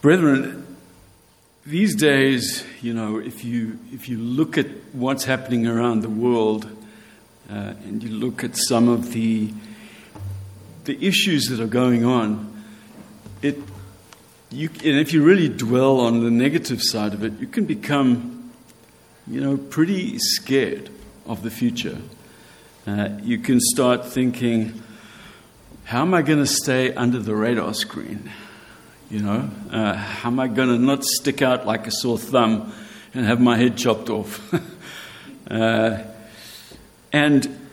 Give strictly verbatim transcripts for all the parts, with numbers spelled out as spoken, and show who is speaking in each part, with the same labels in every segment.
Speaker 1: Brethren, these days, you know, if you if you look at what's happening around the world, uh, and you look at some of the the issues that are going on, it you and if you really dwell on the negative side of it, you can become, you know, pretty scared of the future. Uh, you can start thinking, how am I going to stay under the radar screen? You know, uh, how am I going to not stick out like a sore thumb and have my head chopped off? uh, and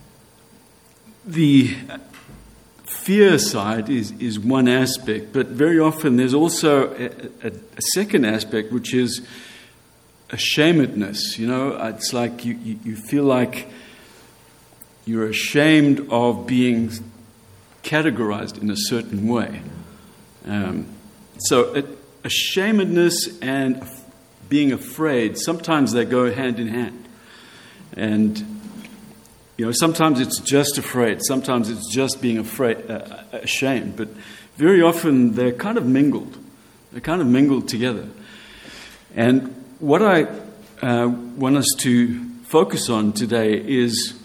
Speaker 1: the fear side is, is one aspect, but very often there's also a, a, a second aspect, which is ashamedness. You know, it's like you, you, you feel like you're ashamed of being categorized in a certain way. Um, so it, ashamedness and being afraid, sometimes they go hand in hand. And, you know, sometimes it's just afraid. Sometimes it's just being afraid, uh, ashamed. But very often they're kind of mingled. They're kind of mingled together. And what I uh, want us to focus on today is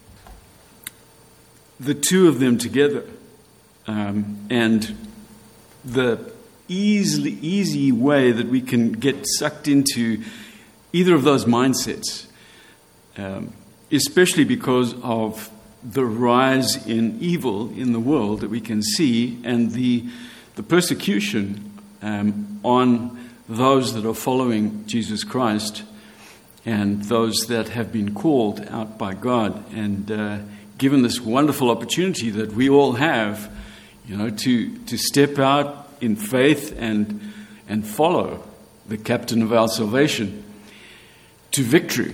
Speaker 1: the two of them together. Um, and the easily easy way that we can get sucked into either of those mindsets, um, especially because of the rise in evil in the world that we can see, and the the persecution um, on those that are following Jesus Christ and those that have been called out by God and uh, given this wonderful opportunity that we all have, you know, to, to step out in faith and and follow the captain of our salvation to victory.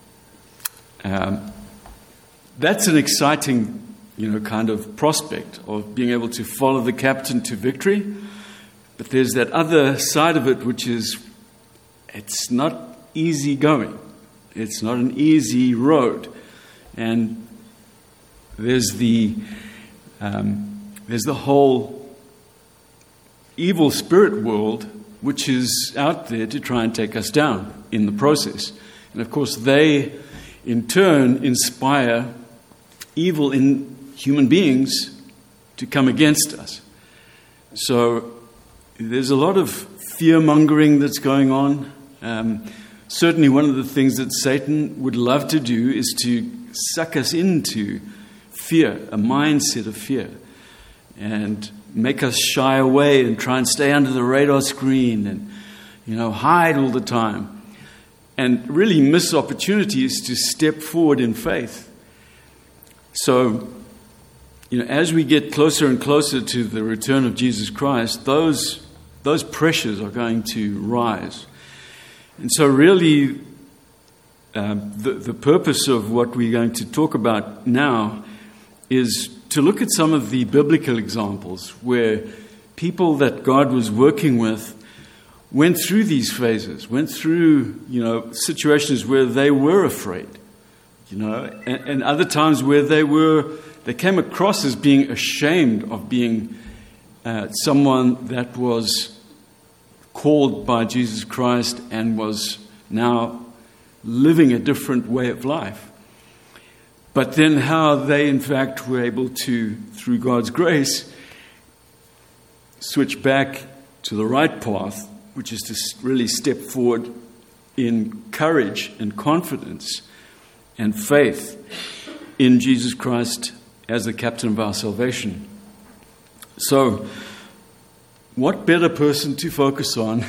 Speaker 1: Um, that's an exciting, you know, kind of prospect of being able to follow the captain to victory. But there's that other side of it, which is it's not easy going. It's not an easy road. And there's the um, there's the whole evil spirit world, which is out there to try and take us down in the process. And of course, they in turn inspire evil in human beings to come against us. So there's a lot of fear-mongering that's going on. Um, certainly one of the things that Satan would love to do is to suck us into fear, a mindset of fear, and make us shy away and try and stay under the radar screen and, you know, hide all the time and really miss opportunities to step forward in faith. So, you know, as we get closer and closer to the return of Jesus Christ, those those pressures are going to rise. And so really, uh, the, the purpose of what we're going to talk about now is to look at some of the biblical examples where people that God was working with went through these phases, went through, you know, situations where they were afraid, you know, and, and other times where they were, they came across as being ashamed of being uh, someone that was called by Jesus Christ and was now living a different way of life. But then how they, in fact, were able to, through God's grace, switch back to the right path, which is to really step forward in courage and confidence and faith in Jesus Christ as the captain of our salvation. So, what better person to focus on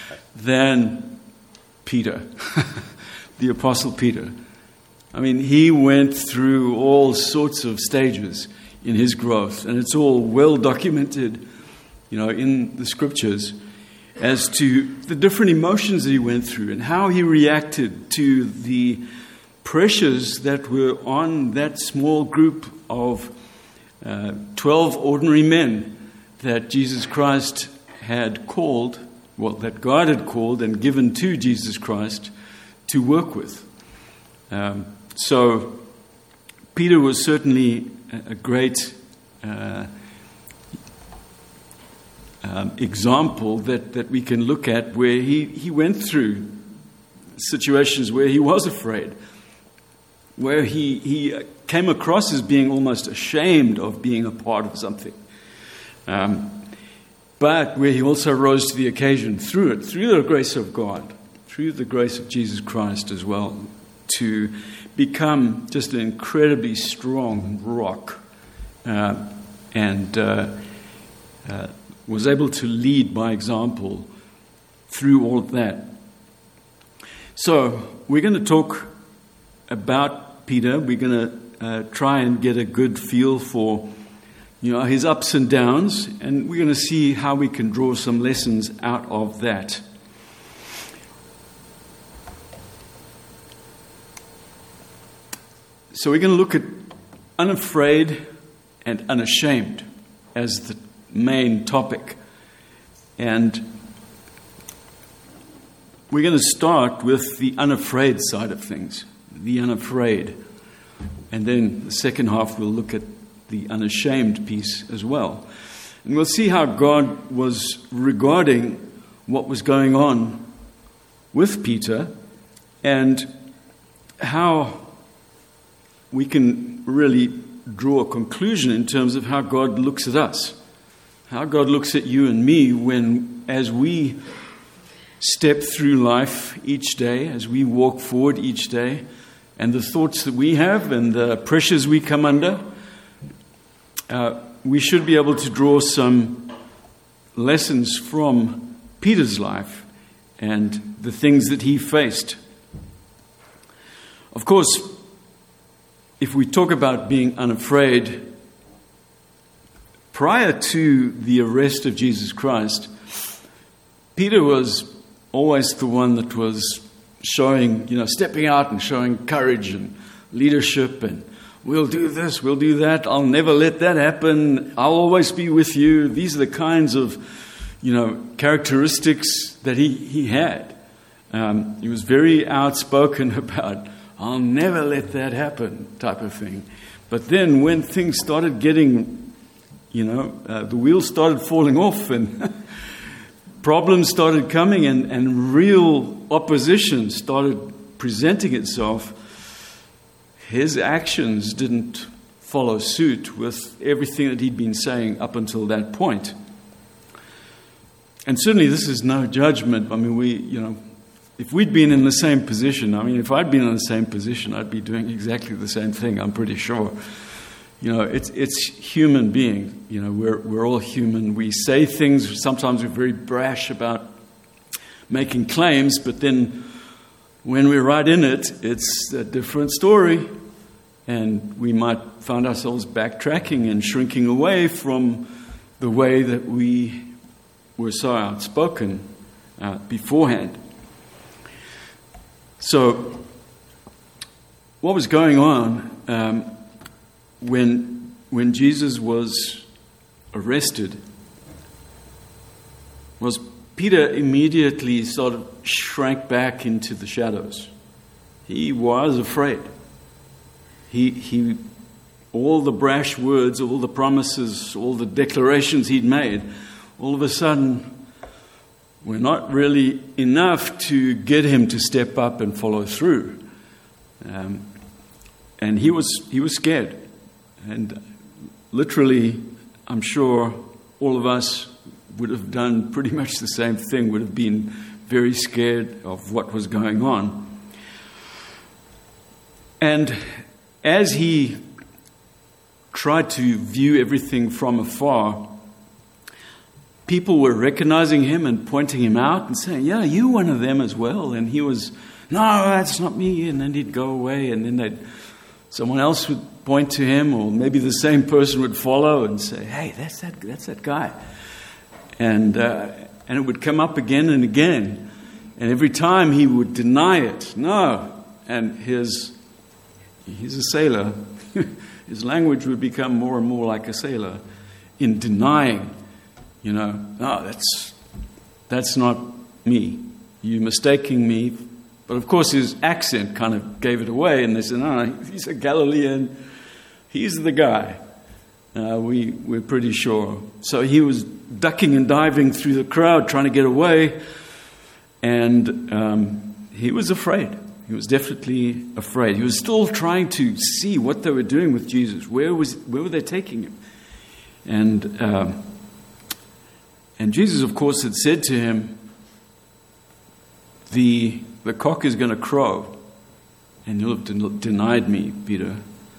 Speaker 1: than Peter, the Apostle Peter? I mean, he went through all sorts of stages in his growth, and it's all well documented, you know, in the scriptures as to the different emotions that he went through and how he reacted to the pressures that were on that small group of uh, twelve ordinary men that Jesus Christ had called, well, that God had called and given to Jesus Christ to work with. Um, So, Peter was certainly a great uh, um, example that, that we can look at where he, he went through situations where he was afraid, where he, he came across as being almost ashamed of being a part of something. Um, but where he also rose to the occasion through it, through the grace of God, through the grace of Jesus Christ as well, to become just an incredibly strong rock, uh, and uh, uh, was able to lead by example through all of that. So we're going to talk about Peter. We're going to uh, try and get a good feel for, you know, his ups and downs, and we're going to see how we can draw some lessons out of that. So we're going to look at unafraid and unashamed as the main topic. And we're going to start with the unafraid side of things, the unafraid. And then the second half we'll look at the unashamed piece as well. And we'll see how God was regarding what was going on with Peter and how we can really draw a conclusion in terms of how God looks at us, how God looks at you and me when, as we step through life each day, as we walk forward each day, and the thoughts that we have and the pressures we come under, uh, we should be able to draw some lessons from Peter's life and the things that he faced. Of course, if we talk about being unafraid, prior to the arrest of Jesus Christ, Peter was always the one that was showing, you know, stepping out and showing courage and leadership, and we'll do this, we'll do that, I'll never let that happen, I'll always be with you. These are the kinds of, you know, characteristics that he, he had. Um, he was very outspoken about, I'll never let that happen, type of thing. But then when things started getting, you know, uh, the wheels started falling off and problems started coming and, and real opposition started presenting itself, his actions didn't follow suit with everything that he'd been saying up until that point. And certainly this is no judgment. I mean, we, you know, if we'd been in the same position, I mean, if I'd been in the same position, I'd be doing exactly the same thing, I'm pretty sure. You know, it's it's human being. You know, we're we're all human. We say things, sometimes we're very brash about making claims, but then when we're right in it, it's a different story. And we might find ourselves backtracking and shrinking away from the way that we were so outspoken uh, beforehand. So, what was going on um, when when Jesus was arrested was Peter immediately sort of shrank back into the shadows. He was afraid. He he, all the brash words, all the promises, all the declarations he'd made, all of a sudden were not really enough to get him to step up and follow through. Um, and he was he was scared. And literally, I'm sure all of us would have done pretty much the same thing, would have been very scared of what was going on. And as he tried to view everything from afar, people were recognizing him and pointing him out and saying, yeah, you're one of them as well. And he was, no, that's not me. And then he'd go away, and then they'd, someone else would point to him, or maybe the same person would follow and say, hey, that's that that's that guy. And uh, and it would come up again and again. And every time he would deny it. No. And his, he's a sailor. His language would become more and more like a sailor in denying. You know, no, that's that's not me. You're mistaking me. But of course his accent kind of gave it away, and they said, no, he's a Galilean. He's the guy. Uh, we, we're pretty sure. So he was ducking and diving through the crowd, trying to get away. And um, he was afraid. He was definitely afraid. He was still trying to see what they were doing with Jesus. Where was where were they taking him? And um, and Jesus, of course, had said to him, "The the cock is going to crow, and you'll have den- denied me, Peter."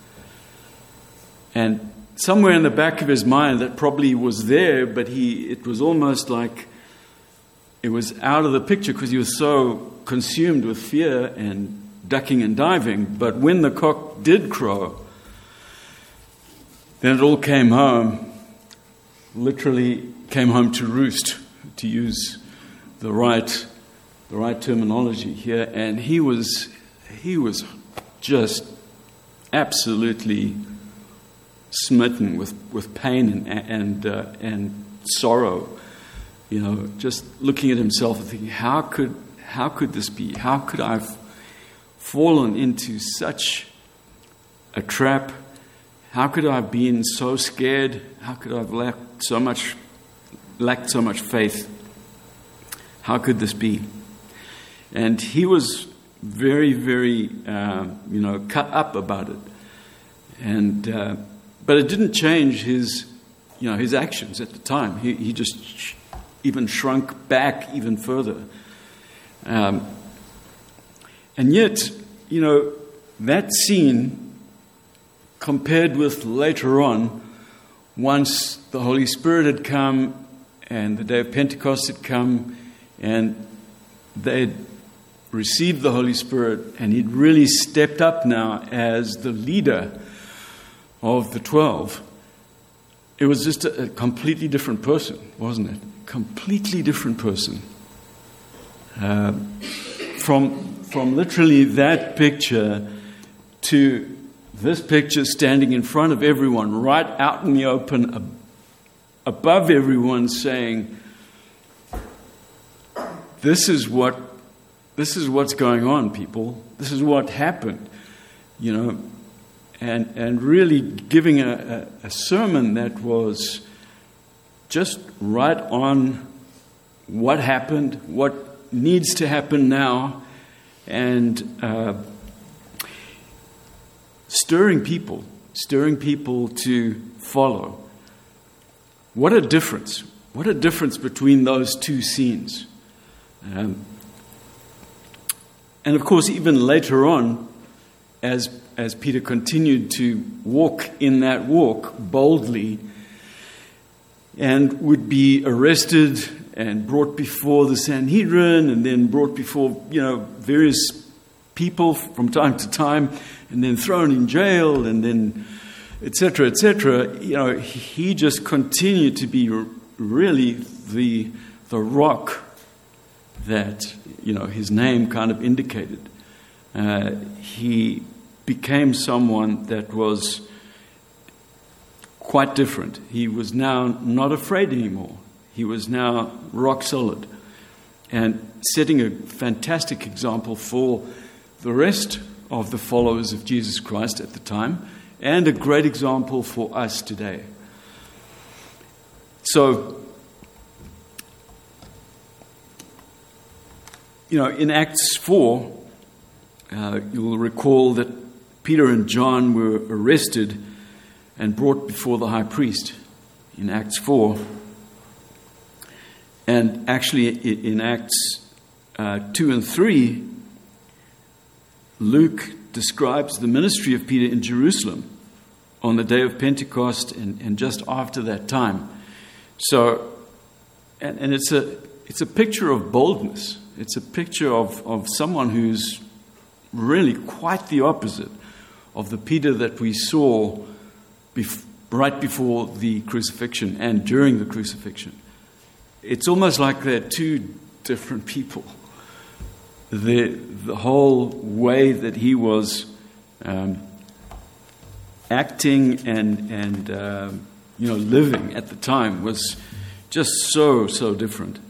Speaker 1: And somewhere in the back of his mind, that probably was there, but he it was almost like it was out of the picture because he was so consumed with fear and ducking and diving. But when the cock did crow, then it all came home, literally came home to roost, to use the right the right terminology here. And he was he was just absolutely smitten with, with pain and and uh, and sorrow. You know, just looking at himself and thinking, how could how could this be? How could I have fallen into such a trap? How could I have been so scared? How could I have lacked so much lacked so much faith? How could this be? And he was very, very, uh, you know, cut up about it. And uh, but it didn't change his, you know, his actions at the time. He he just sh- even shrunk back even further. Um, and yet, you know, that scene compared with later on, once the Holy Spirit had come and the day of Pentecost had come and they had received the Holy Spirit and he'd really stepped up now as the leader of the twelve, it was just a, a completely different person, wasn't it? Completely different person. Uh, from from literally that picture to this picture standing in front of everyone, right out in the open, ab- above everyone, saying, "This is what this is what's going on, people. This is what happened," you know, and and really giving a, a, a sermon that was just right on what happened, what needs to happen now, and uh, stirring people, stirring people to follow. What a difference. What a difference between those two scenes. Um, and of course, even later on, as, as Peter continued to walk in that walk boldly, and would be arrested and brought before the Sanhedrin and then brought before, you know, various people from time to time and then thrown in jail and then et cetera, et cetera. You know, he just continued to be really the, the rock that, you know, his name kind of indicated. Uh, he became someone that was quite different. He was now not afraid anymore. He was now rock solid and setting a fantastic example for the rest of the followers of Jesus Christ at the time and a great example for us today. So, you know, in Acts four, uh, you'll recall that Peter and John were arrested and brought before the high priest in Acts four. And actually in Acts uh, two and three, Luke describes the ministry of Peter in Jerusalem on the day of Pentecost and, and just after that time. So, and, and it's a it's a picture of boldness. It's a picture of, of someone who's really quite the opposite of the Peter that we saw bef- right before the crucifixion and during the crucifixion. It's almost like they're two different people. The the whole way that he was um, acting and and uh, you know living at the time was just so so different.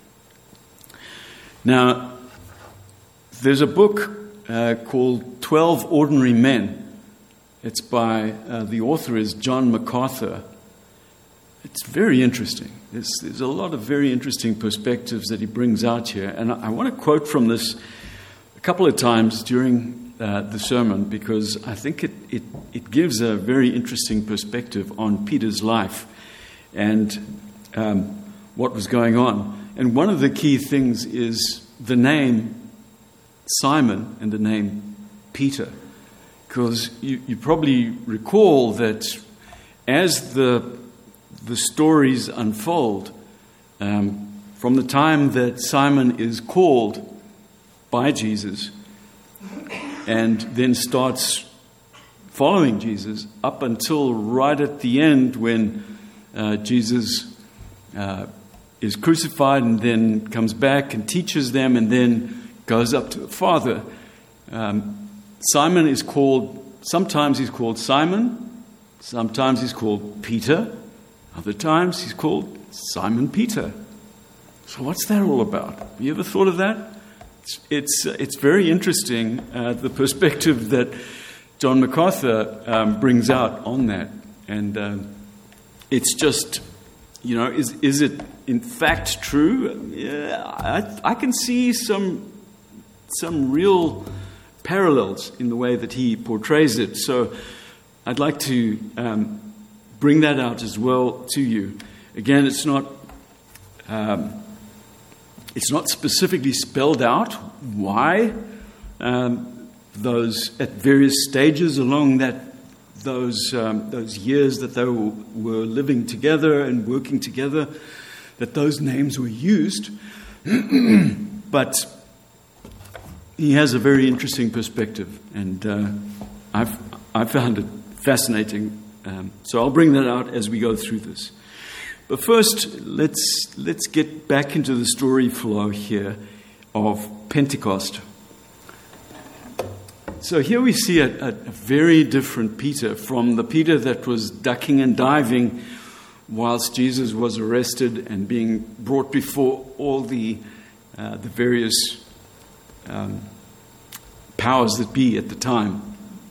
Speaker 1: Now, there's a book uh, called twelve Ordinary Men It's by, uh, the author is John MacArthur. It's very interesting. There's, there's a lot of very interesting perspectives that he brings out here. And I, I want to quote from this a couple of times during uh, the sermon, because I think it, it, it gives a very interesting perspective on Peter's life and um, what was going on. And one of the key things is the name Simon and the name Peter. Because you, you probably recall that as the the stories unfold, um, from the time that Simon is called by Jesus and then starts following Jesus up until right at the end when uh, Jesus uh, is crucified and then comes back and teaches them and then goes up to the Father. Um, Simon is called, sometimes he's called Simon, sometimes he's called Peter, other times he's called Simon Peter. So what's that all about? Have you ever thought of that? It's it's, uh, it's very interesting, uh, the perspective that John MacArthur um, brings out on that. And um, it's just, you know, is is it in fact true? Yeah, I, I can see some some real parallels in the way that he portrays it. So I'd like to um, bring that out as well to you. Again, it's not um, it's not specifically spelled out why um, those at various stages along that those um, those years that they were, were living together and working together, that those names were used. But he has a very interesting perspective, and uh, I've I found it fascinating. Um, so I'll bring that out as we go through this. But first, let's let's get back into the story flow here of Pentecost. So here we see a, a, a very different Peter from the Peter that was ducking and diving whilst Jesus was arrested and being brought before all the uh, the various um, powers that be at the time.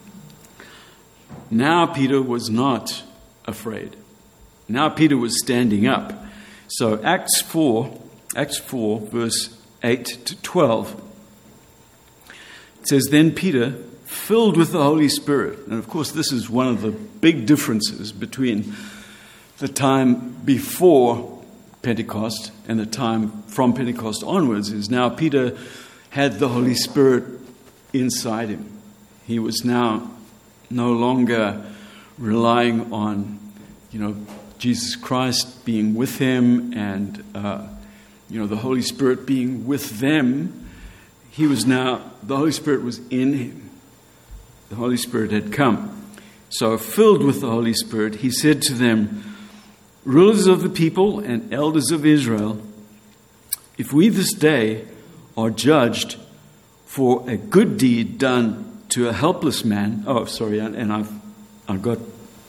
Speaker 1: Now Peter was not afraid. Now Peter was standing up. So Acts four, Acts four, verse eight to twelve. It says, "Then Peter, filled with the Holy Spirit," and of course this is one of the big differences between the time before Pentecost and the time from Pentecost onwards, is now Peter had the Holy Spirit inside him. He was now no longer relying on, you know, Jesus Christ being with him and, uh, you know, the Holy Spirit being with them. He was now, the Holy Spirit was in him. The Holy Spirit had come. So filled with the Holy Spirit, he said to them, "Rulers of the people and elders of Israel, if we this day are judged for a good deed done to a helpless man," oh, sorry, and, and I've, I've got,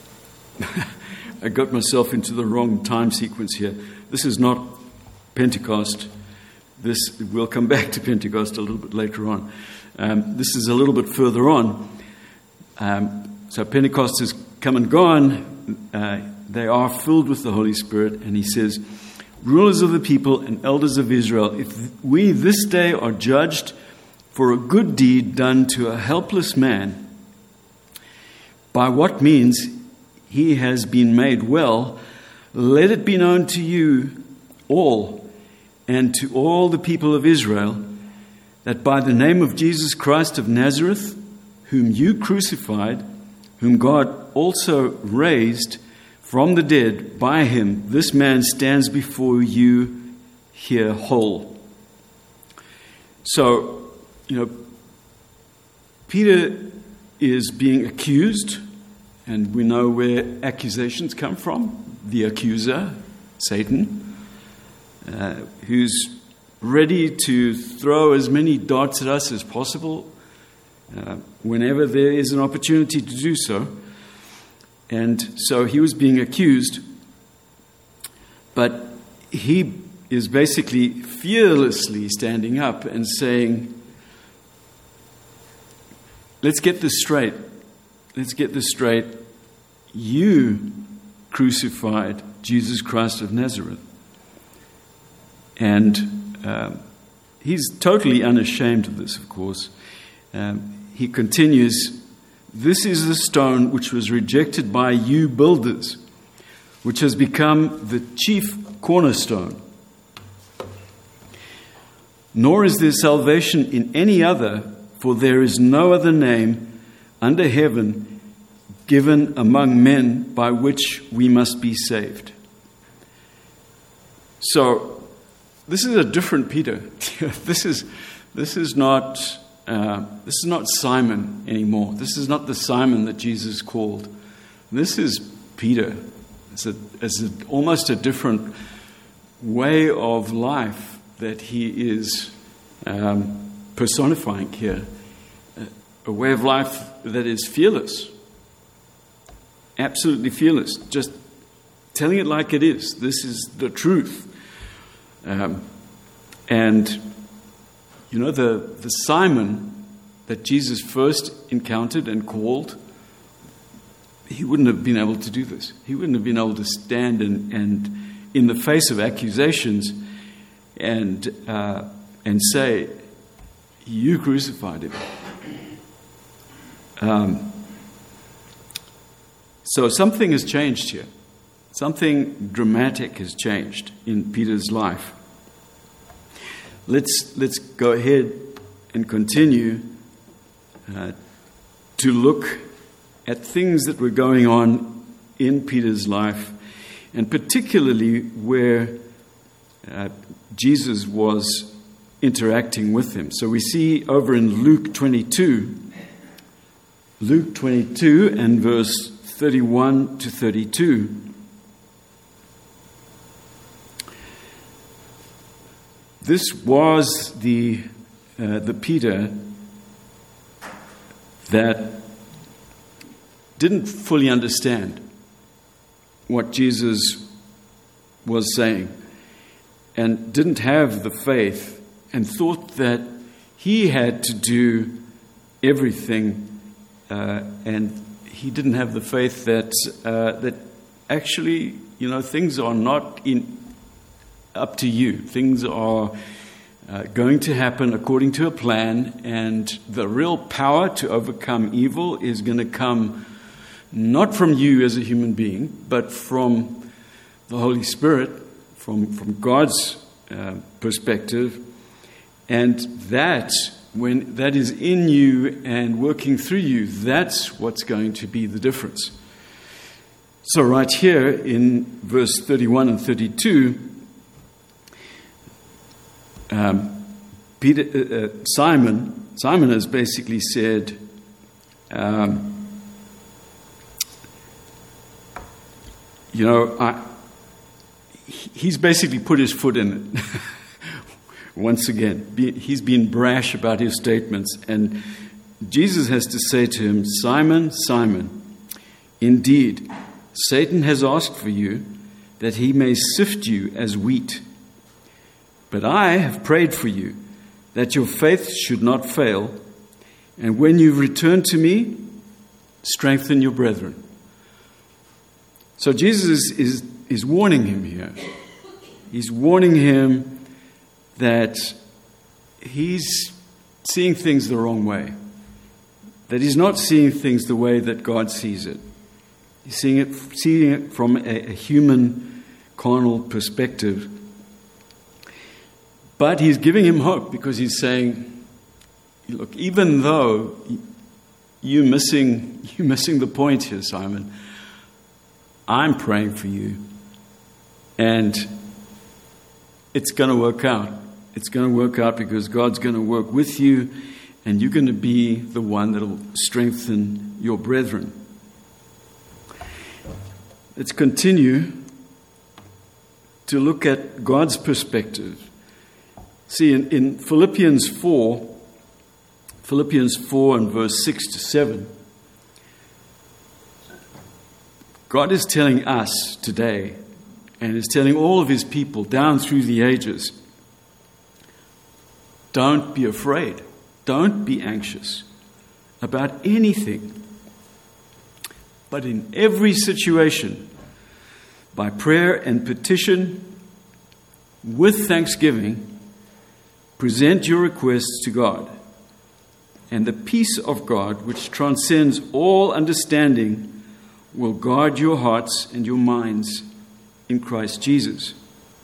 Speaker 1: I got myself into the wrong time sequence here. This is not Pentecost. This, we'll come back to Pentecost a little bit later on. Um, this is a little bit further on. Um, so Pentecost has come and gone. Uh, they are filled with the Holy Spirit, and he says, "Rulers of the people and elders of Israel, if we this day are judged for a good deed done to a helpless man, by what means he has been made well, let it be known to you all and to all the people of Israel that by the name of Jesus Christ of Nazareth, whom you crucified, whom God also raised from the dead, by him this man stands before you here whole." So, you know, Peter is being accused, and we know where accusations come from. The accuser, Satan, uh, who's ready to throw as many darts at us as possible uh, whenever there is an opportunity to do so. And so he was being accused, but he is basically fearlessly standing up and saying, "Let's get this straight. let's get this straight. You crucified Jesus Christ of Nazareth. And um, he's totally unashamed of this, of course. Um, he continues, "This is the stone which was rejected by you builders, which has become the chief cornerstone. Nor is there salvation in any other, for there is no other name under heaven given among men by which we must be saved." So, this is a different Peter. this is this is not uh, this is not Simon anymore. This is not the Simon that Jesus called. This is Peter. It's a, it's a, almost a different way of life that he is um, personifying here. A way of life that is fearless. Absolutely fearless. Just telling it like it is. This is the truth. Um, and, you know, the, the Simon that Jesus first encountered and called, he wouldn't have been able to do this. He wouldn't have been able to stand and, and in the face of accusations and uh, and say, "You crucified him." Um, so something has changed here. Something dramatic has changed in Peter's life. Let's let's go ahead and continue uh, to look at things that were going on in Peter's life, and particularly where uh, Jesus was interacting with him. So we see over in Luke twenty-two, Luke twenty-two and verse thirty-one to thirty-two. This was the uh, the Peter that didn't fully understand what Jesus was saying and didn't have the faith and thought that he had to do everything uh, and he didn't have the faith that uh, that actually, you know, things are not in up to you. Things are uh, going to happen according to a plan, and the real power to overcome evil is going to come not from you as a human being, but from the Holy Spirit, from, from God's uh, perspective. And that, when that is in you and working through you, that's what's going to be the difference. So right here in verse thirty-one and thirty-two, um, Peter, uh, uh, Simon, Simon has basically said, um, you know, I, he's basically put his foot in it. Once again, he's been brash about his statements, and Jesus has to say to him, "Simon, Simon, indeed, Satan has asked for you that he may sift you as wheat. But I have prayed for you that your faith should not fail, and when you return to me, strengthen your brethren." So Jesus is, is warning him here. He's warning him that he's seeing things the wrong way, that he's not seeing things the way that God sees it. He's seeing it, seeing it from a, a human, carnal perspective. But he's giving him hope because he's saying, look, even though you're missing, you're missing the point here, Simon, I'm praying for you, and it's going to work out. It's going to work out because God's going to work with you, and you're going to be the one that will strengthen your brethren. Let's continue to look at God's perspective. See, in, in Philippians four, Philippians four and verse six to seven, God is telling us today, and is telling all of his people down through the ages, don't be afraid. Don't be anxious about anything. But in every situation, by prayer and petition, with thanksgiving, present your requests to God. And the peace of God, which transcends all understanding, will guard your hearts and your minds in Christ Jesus.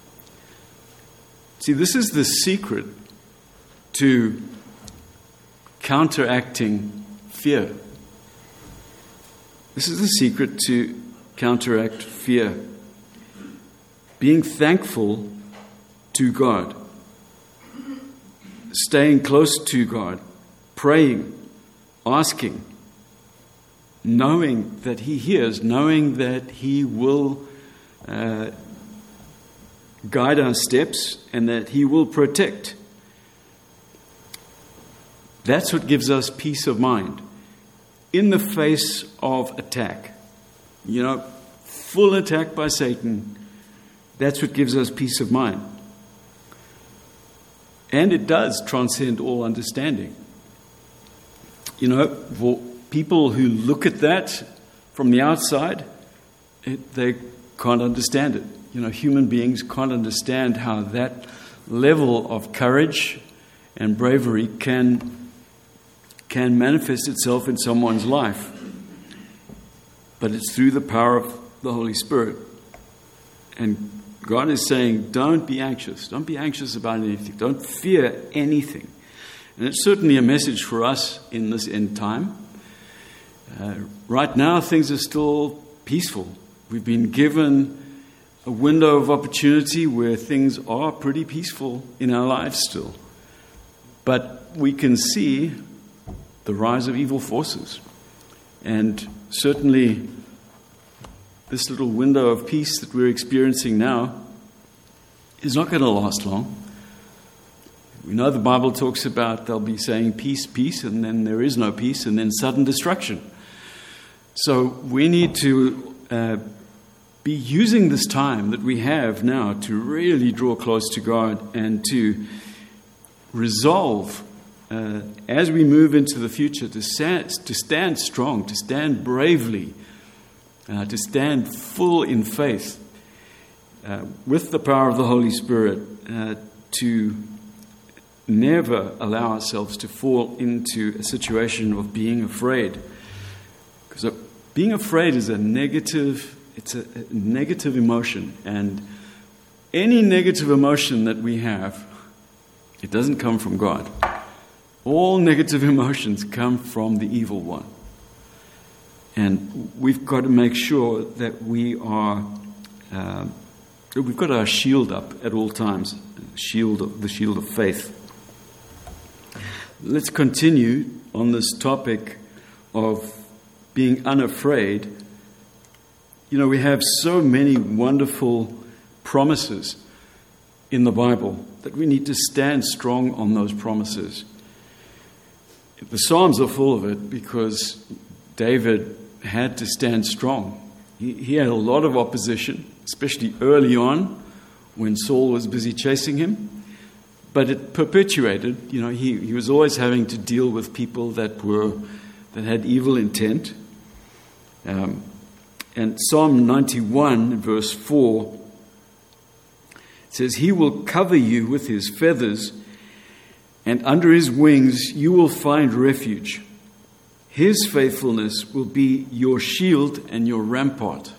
Speaker 1: See, this is the secret to counteracting fear. This is the secret to counteract fear. Being thankful to God. Staying close to God. Praying. Asking. Knowing that He hears. Knowing that He will uh, guide our steps and that He will protect. That's what gives us peace of mind in the face of attack. You know, full attack by Satan. That's what gives us peace of mind. And it does transcend all understanding. You know, for people who look at that from the outside, it, they can't understand it. You know, human beings can't understand how that level of courage and bravery can can manifest itself in someone's life. But it's through the power of the Holy Spirit. And God is saying, don't be anxious. Don't be anxious about anything. Don't fear anything. And it's certainly a message for us in this end time. Uh, right now, things are still peaceful. We've been given a window of opportunity where things are pretty peaceful in our lives still. But we can see the rise of evil forces. And certainly this little window of peace that we're experiencing now is not going to last long. We know the Bible talks about they'll be saying peace, peace, and then there is no peace, and then sudden destruction. So we need to uh, be using this time that we have now to really draw close to God and to resolve Uh, as we move into the future, to stand, to stand strong, to stand bravely, uh, to stand full in faith uh, with the power of the Holy Spirit, uh, to never allow ourselves to fall into a situation of being afraid. Because being afraid is a negative, it's a, a negative emotion, and any negative emotion that we have, it doesn't come from God. All negative emotions come from the evil one. And we've got to make sure that we are, uh, we've got our shield up at all times, shield of, the shield of faith. Let's continue on this topic of being unafraid. You know, we have so many wonderful promises in the Bible that we need to stand strong on those promises. The Psalms are full of it because David had to stand strong. He, he had a lot of opposition, especially early on when Saul was busy chasing him. But it perpetuated. You know, he, he was always having to deal with people that were that had evil intent. Um, and Psalm ninety-one, verse four, says, "He will cover you with His feathers, and under His wings you will find refuge. His faithfulness will be your shield and your rampart."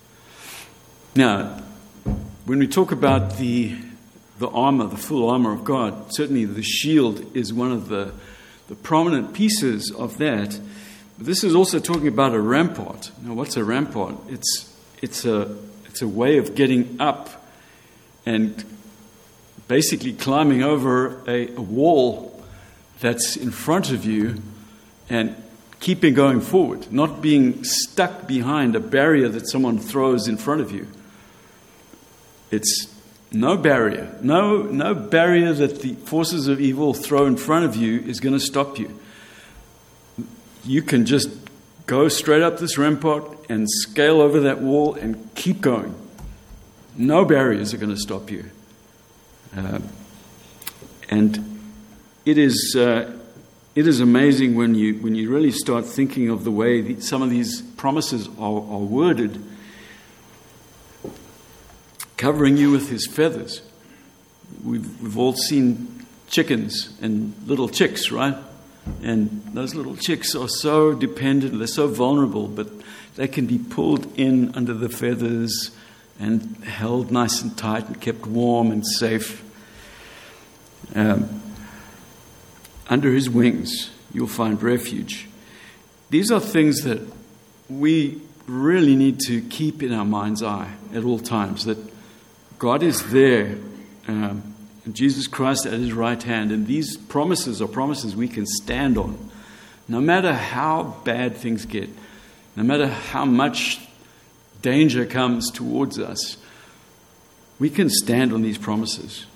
Speaker 1: Now, when we talk about the the armor, the full armor of God, certainly the shield is one of the, the prominent pieces of that. But this is also talking about a rampart. Now, what's a rampart? It's it's a it's a way of getting up and basically climbing over a, a wall that's in front of you and keeping going forward, not being stuck behind a barrier that someone throws in front of you. It's no barrier. No, no barrier that the forces of evil throw in front of you is going to stop you. You can just go straight up this rampart and scale over that wall and keep going. No barriers are going to stop you. Uh, and it is uh, it is amazing when you when you really start thinking of the way the, some of these promises are, are worded. Covering you with his feathers. We've, we've all seen chickens and little chicks, right? And those little chicks are so dependent, they're so vulnerable, but they can be pulled in under the feathers and held nice and tight and kept warm and safe. Um, under his wings, you'll find refuge. These are things that we really need to keep in our mind's eye at all times, that God is there, um, and Jesus Christ at his right hand, and these promises are promises we can stand on. No matter how bad things get, no matter how much danger comes towards us, we can stand on these promises.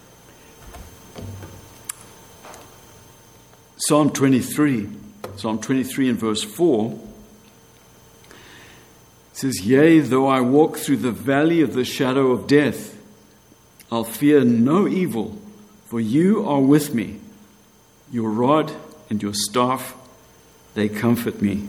Speaker 1: Psalm twenty-three, Psalm twenty-three and verse four, it says, "Yea, though I walk through the valley of the shadow of death, I'll fear no evil, for you are with me. Your rod and your staff, they comfort me."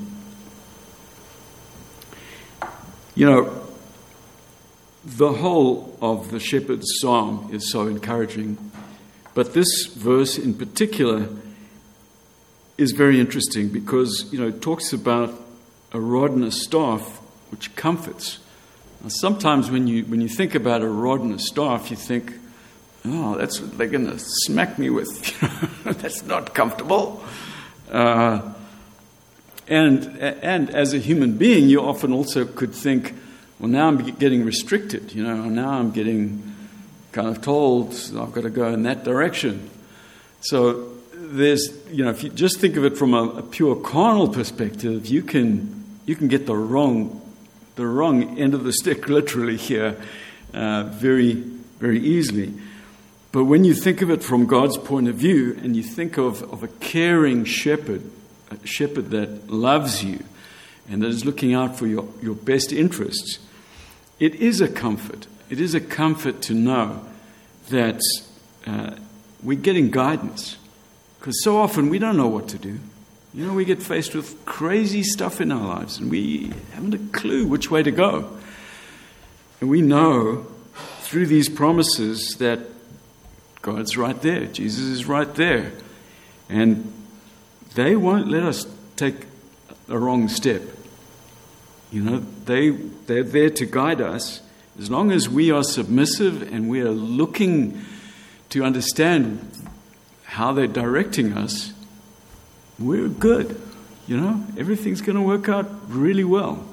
Speaker 1: You know, the whole of the shepherd's psalm is so encouraging, but this verse in particular is very interesting because, you know, it talks about a rod and a staff which comforts. Now, sometimes when you when you think about a rod and a staff, you think, oh, that's what they're going to smack me with. That's not comfortable. Uh, and and as a human being, you often also could think, well, now I'm getting restricted. You know, now I'm getting kind of told I've got to go in that direction. So there's, you know, if you just think of it from a, a pure carnal perspective, you can you can get the wrong the wrong end of the stick literally here uh, very very easily. But when you think of it from God's point of view, and you think of, of a caring shepherd, a shepherd that loves you and that is looking out for your, your best interests, it is a comfort. It is a comfort to know that uh, we're getting guidance. Because so often we don't know what to do. You know, we get faced with crazy stuff in our lives and we haven't a clue which way to go. And we know through these promises that God's right there. Jesus is right there. And they won't let us take a wrong step. You know, they, they're there to guide us. As long as we are submissive and we are looking to understand how they're directing us, we're good. You know, everything's going to work out really well.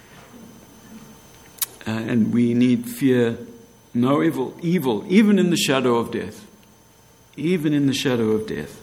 Speaker 1: Uh, and we need fear no evil, evil, even in the shadow of death. Even in the shadow of death.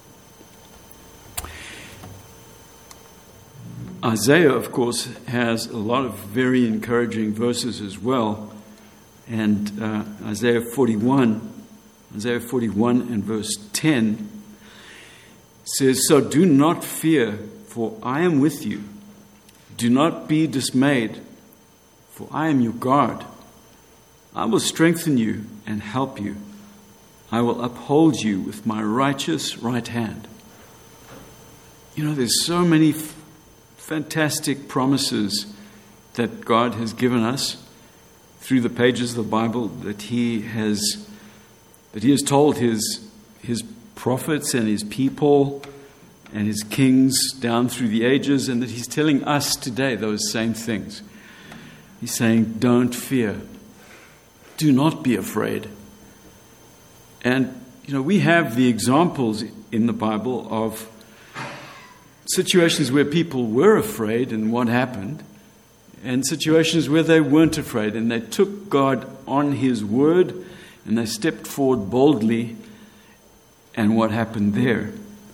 Speaker 1: Isaiah, of course, has a lot of very encouraging verses as well. And uh, Isaiah forty-one, Isaiah forty-one and verse ten says, "So do not fear, for I am with you. Do not be dismayed, for I am your God. I will strengthen you and help you. I will uphold you with my righteous right hand." You know, there's so many f- fantastic promises that God has given us through the pages of the Bible, that He has that He has told His His prophets and His people and His kings down through the ages, and that He's telling us today those same things. He's saying, don't fear. Do not be afraid. And, you know, we have the examples in the Bible of situations where people were afraid and what happened, and situations where they weren't afraid and they took God on His word and they stepped forward boldly, and what happened there.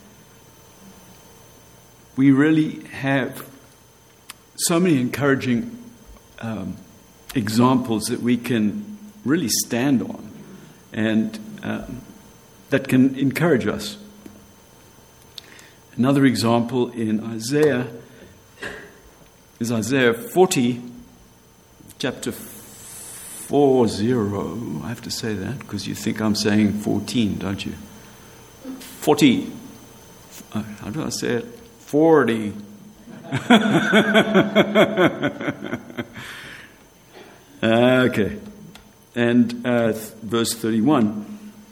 Speaker 1: We really have so many encouraging um, examples that we can really stand on and um, that can encourage us. Another example in Isaiah is Isaiah forty, chapter forty. I have to say that because you think I'm saying fourteen, don't you? forty. uh, how do I say it? forty. Okay. And uh, verse thirty-one.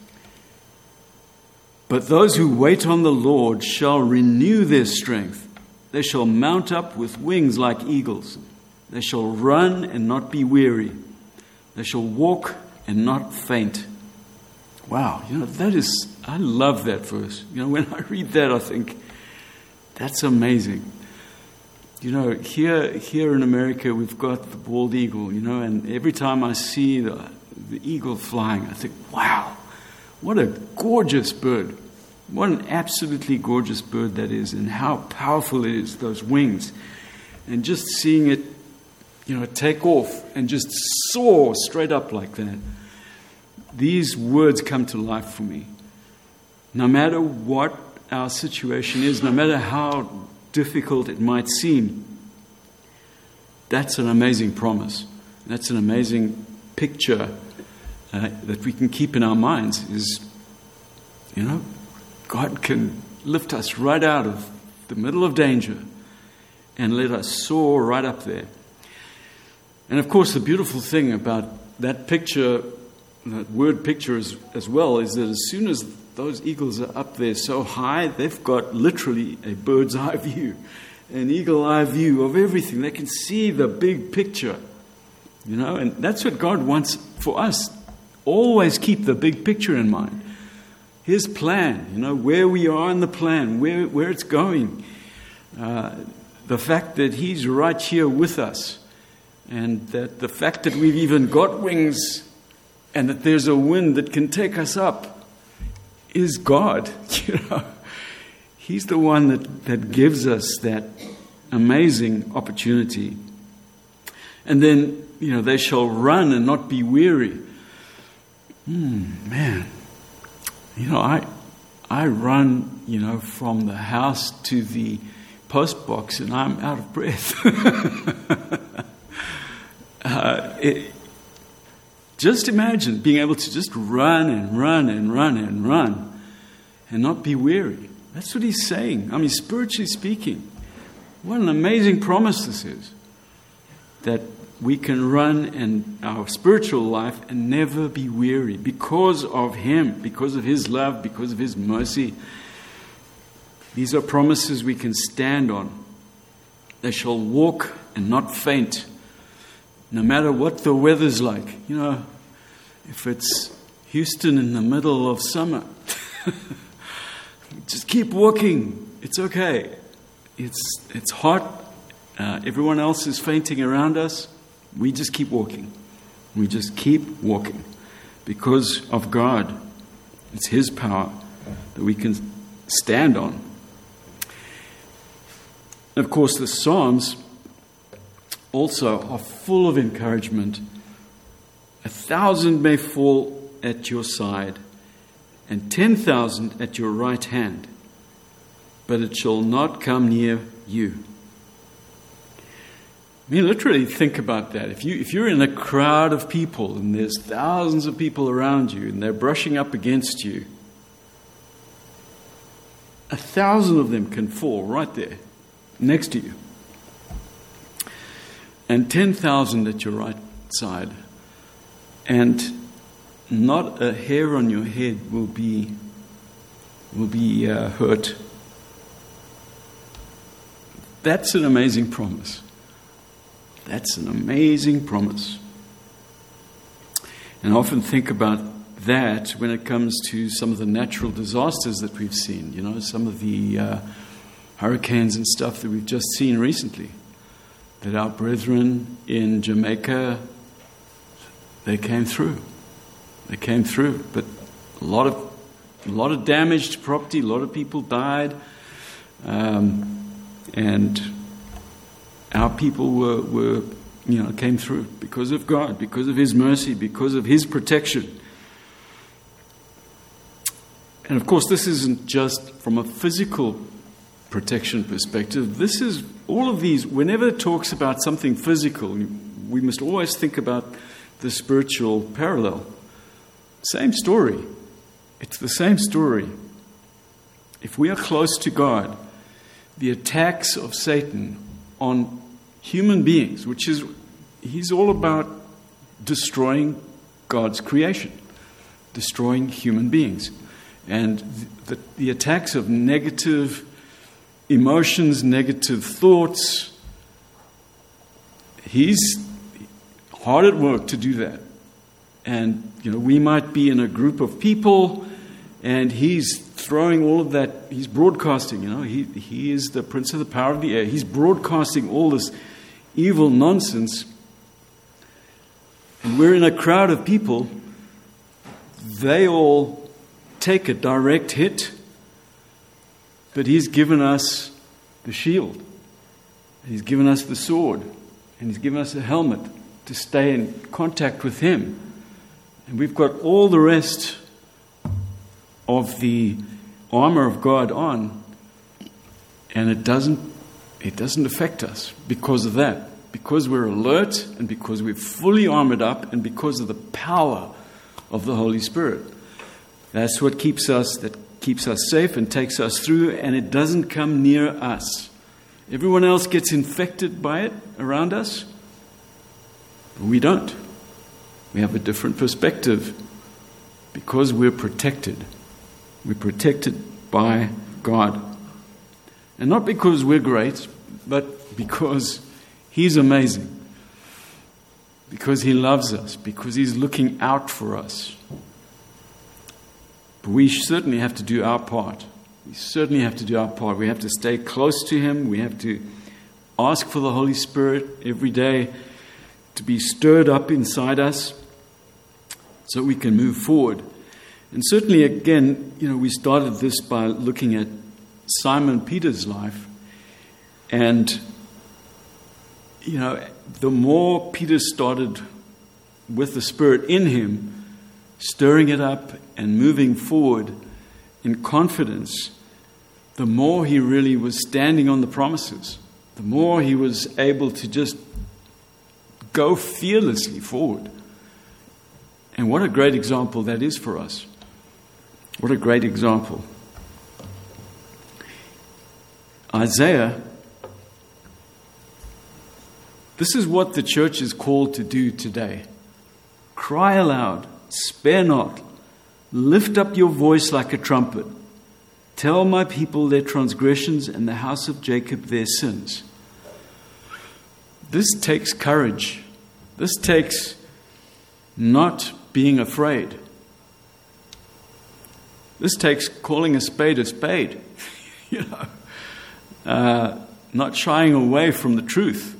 Speaker 1: But those who wait on the Lord shall renew their strength. They shall mount up with wings like eagles. They shall run and not be weary. They shall walk and not faint. Wow, you know, that is, I love that verse. You know, when I read that, I think, that's amazing. You know, here here in America, we've got the bald eagle, you know, and every time I see the, the eagle flying, I think, wow, what a gorgeous bird. What an absolutely gorgeous bird that is, and how powerful it is, those wings. And just seeing it, you know, take off and just soar straight up like that. These words come to life for me. No matter what our situation is, no matter how difficult it might seem, that's an amazing promise. That's an amazing picture uh, that we can keep in our minds is, you know, God can lift us right out of the middle of danger and let us soar right up there. And of course, the beautiful thing about that picture, that word picture as, as well, is that as soon as those eagles are up there so high, they've got literally a bird's eye view, an eagle eye view of everything. They can see the big picture, you know, and that's what God wants for us. Always keep the big picture in mind. His plan, you know, where we are in the plan, where, where it's going. Uh, the fact that He's right here with us, and that the fact that we've even got wings and that there's a wind that can take us up is God. You know, He's the one that, that gives us that amazing opportunity. And then, you know, they shall run and not be weary. Mm, man. You know, I I run, you know, from the house to the post box and I'm out of breath. uh, it, just imagine being able to just run and run and run and run and not be weary. That's what He's saying. I mean, spiritually speaking, what an amazing promise this is. That we can run in our spiritual life and never be weary because of Him, because of His love, because of His mercy. These are promises we can stand on. They shall walk and not faint, no matter what the weather's like. You know, if it's Houston in the middle of summer, just keep walking. It's okay. It's it's hot. Uh, everyone else is fainting around us. We just keep walking. We just keep walking because of God. It's His power that we can stand on. And of course, the Psalms also are full of encouragement. A thousand may fall at your side and ten thousand at your right hand, but it shall not come near you. I mean, literally think about that. If, you, if you're in a crowd of people and there's thousands of people around you and they're brushing up against you, a thousand of them can fall right there next to you. And ten thousand at your right side. And not a hair on your head will be, will be uh, hurt. That's an amazing promise. That's an amazing promise. And I often think about that when it comes to some of the natural disasters that we've seen, you know, some of the uh, hurricanes and stuff that we've just seen recently. That our brethren in Jamaica, they came through. They came through, but a lot of a lot of damaged property, a lot of people died, um, and our people were, were, you know, came through because of God, because of His mercy, because of His protection. And of course, this isn't just from a physical protection perspective. This is all of these. Whenever it talks about something physical, we must always think about the spiritual parallel. Same story. It's the same story. if we are close to God, the attacks of Satan on human beings, which is, he's all about destroying God's creation, destroying human beings. And the, the attacks of negative emotions, negative thoughts, he's hard at work to do that. And, you know, we might be in a group of people and he's throwing all of that, he's broadcasting, you know, he, he is the prince of the power of the air. He's broadcasting all this evil nonsense. And we're in a crowd of people. They all take a direct hit, but he's given us the shield. And he's given us the sword. And he's given us a helmet to stay in contact with him. And we've got all the rest of the armor of God on, and it doesn't it doesn't affect us because of that. Because we're alert, and because we're fully armored up, and because of the power of the Holy Spirit. That's what keeps us that keeps us safe and takes us through, and it doesn't come near us. Everyone else gets infected by it around us, but we don't. We have a different perspective because we're protected. We're protected by God. And not because we're great, but because he's amazing. Because he loves us. Because he's looking out for us. But we certainly have to do our part. We certainly have to do our part. We have to stay close to him. We have to ask for the Holy Spirit every day to be stirred up inside us so we can move forward. And certainly, again, you know, we started this by looking at Simon Peter's life. And, you know, the more Peter started with the Spirit in him, stirring it up and moving forward in confidence, the more he really was standing on the promises. The more he was able to just go fearlessly forward. And what a great example that is for us. What a great example. Isaiah, this is what the church is called to do today. Cry aloud, spare not, lift up your voice like a trumpet. Tell my people their transgressions and the house of Jacob their sins. This takes courage. This takes not being afraid. This takes calling a spade a spade. you know, uh, not shying away from the truth.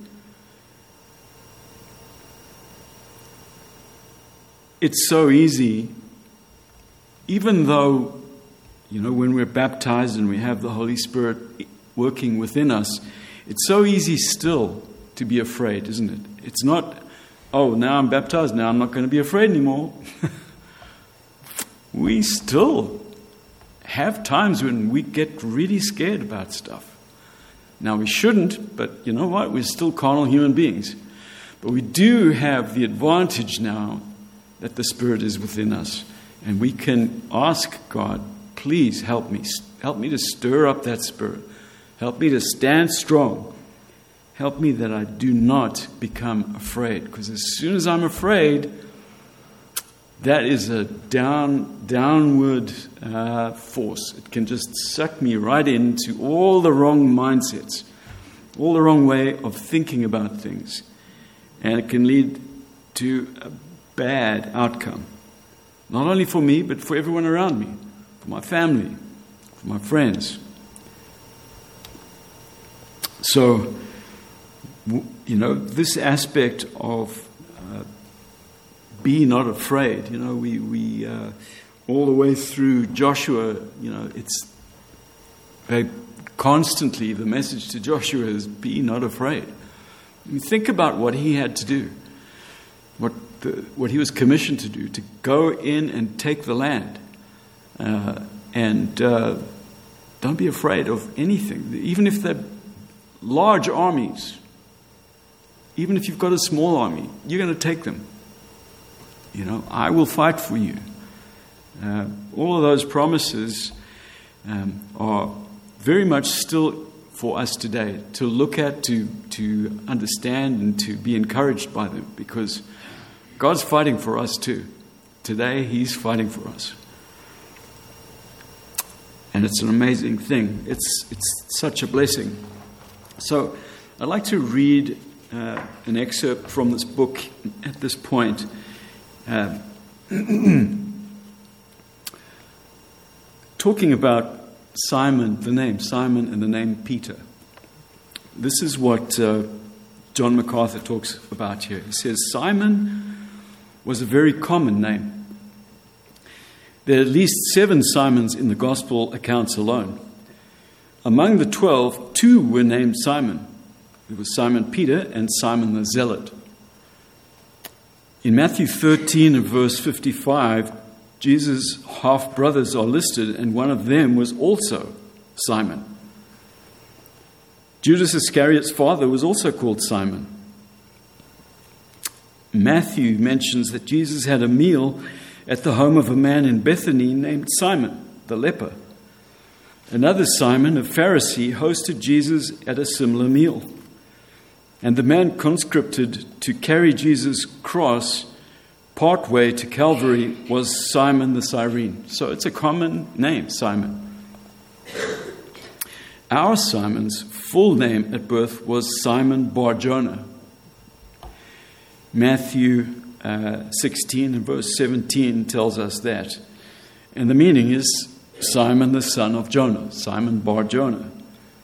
Speaker 1: It's so easy, even though, you know, when we're baptized and we have the Holy Spirit working within us, it's so easy still to be afraid, isn't it? It's not, oh, now I'm baptized, now I'm not going to be afraid anymore. We still have times when we get really scared about stuff. Now, we shouldn't, but you know what? We're still carnal human beings. But we do have the advantage now that the Spirit is within us. And we can ask God, please help me. Help me to stir up that Spirit. Help me to stand strong. Help me that I do not become afraid. Because as soon as I'm afraid, that is a down, downward uh, force. It can just suck me right into all the wrong mindsets, all the wrong way of thinking about things. And it can lead to a bad outcome. Not only for me, but for everyone around me, for my family, for my friends. So, you know, this aspect of uh, be not afraid, you know, we, we uh, all the way through Joshua, you know, it's very constantly the message to Joshua is be not afraid. I mean, think about what he had to do, what the, what he was commissioned to do, to go in and take the land. Uh, and uh, don't be afraid of anything, even if they're large armies. Even if you've got a small army, you're going to take them. You know, I will fight for you. Uh, all of those promises um, are very much still for us today to look at, to, to understand, and to be encouraged by them, because God's fighting for us too. Today, He's fighting for us. And it's an amazing thing. It's, it's such a blessing. So I'd like to read uh, an excerpt from this book at this point. Uh, talking about Simon, the name Simon and the name Peter. This is what uh, John MacArthur talks about here. He says, Simon was a very common name. There are at least seven Simons in the Gospel accounts alone. Among the twelve, two were named Simon. It was Simon Peter and Simon the Zealot. In Matthew thirteen and verse fifty-five, Jesus' half-brothers are listed, and one of them was also Simon. Judas Iscariot's father was also called Simon. Matthew mentions that Jesus had a meal at the home of a man in Bethany named Simon, the leper. Another Simon, a Pharisee, hosted Jesus at a similar meal. And the man conscripted to carry Jesus' cross partway to Calvary was Simon the Cyrene. So it's a common name, Simon. Our Simon's full name at birth was Simon Bar-Jonah. Matthew uh, sixteen and verse seventeen tells us that. And the meaning is Simon the son of Jonah, Simon Bar-Jonah.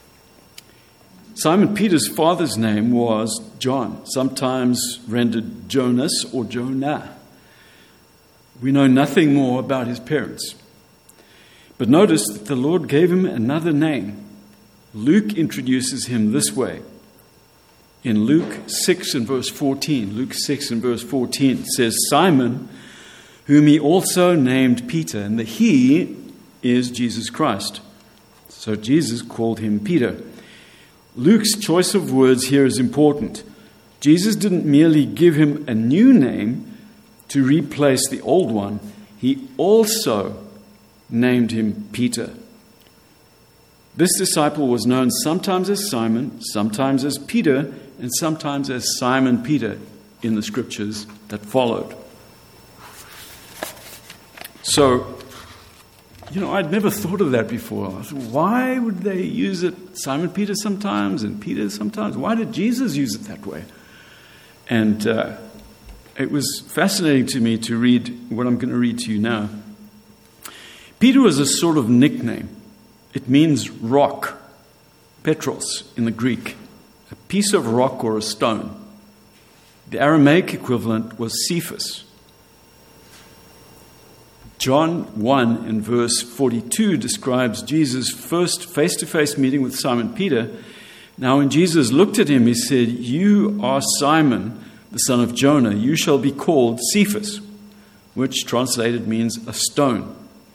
Speaker 1: Simon Peter's father's name was John, sometimes rendered Jonas or Jonah. We know nothing more about his parents. But notice that the Lord gave him another name. Luke introduces him this way. In Luke six and verse fourteen, Luke six and verse fourteen, it says, Simon, whom he also named Peter, and the he is Jesus Christ. So Jesus called him Peter. Luke's choice of words here is important. Jesus didn't merely give him a new name to replace the old one. He also named him Peter. This disciple was known sometimes as Simon, sometimes as Peter, and sometimes as Simon Peter in the scriptures that followed. So, you know, I'd never thought of that before. I thought, why would they use it Simon Peter sometimes and Peter sometimes? Why did Jesus use it that way? And uh, it was fascinating to me to read what I'm going to read to you now. Peter was a sort of nickname. It means rock, Petros in the Greek, a piece of rock or a stone. The Aramaic equivalent was Cephas. John one in verse forty-two describes Jesus' first face-to-face meeting with Simon Peter. Now when Jesus looked at him, he said, "You are Simon, the son of Jonah. You shall be called Cephas," which translated means a stone.